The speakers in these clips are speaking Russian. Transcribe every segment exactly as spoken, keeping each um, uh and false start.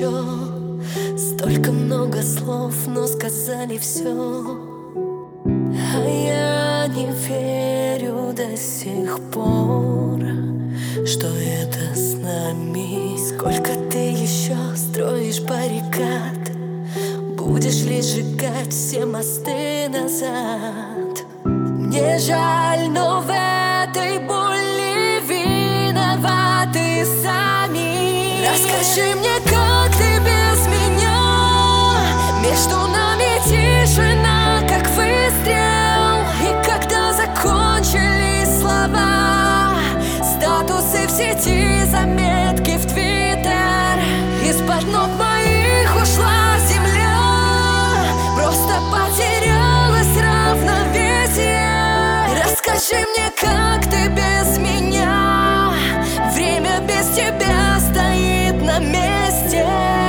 еще. Столько много слов, но сказали все. А я не верю до сих пор, что это с нами. Сколько ты еще строишь баррикад, будешь ли сжигать все мосты назад? Мне жаль, но в этой боли виноваты сами. Расскажи мне, как ты без меня? Между нами тишина, как выстрел. И когда закончились слова, статусы в сети, заметки в Твиттер, из-под ног моих ушла земля. Просто потерялась равновесие. Расскажи мне, как ты без меня? Время без тебя стоит на месте.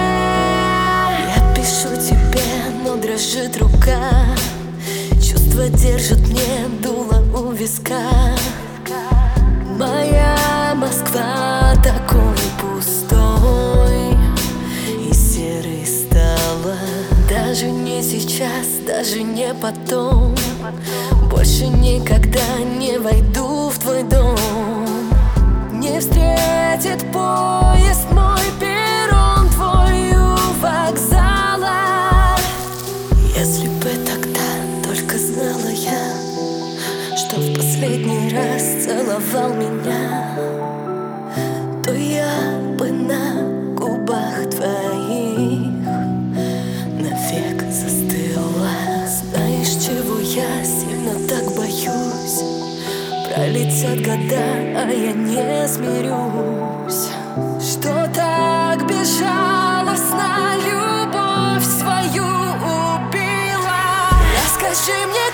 Я пишу тебе, но дрожит рука. Чувства держат мне дуло у виска. Моя Москва такой пустой и серой стала. Даже не сейчас, даже не потом. Больше никогда не войду в твой дом. Не встретит поезд мой перрон твой у вокзала. Если бы тогда только знала я, что в последний раз целовал меня, то я бы на губах твоих навек застыла. Знаешь, чего я сильно так боюсь? Пролетят года, а я не смирюсь, что так безжалостно любовь свою убила. Расскажи мне,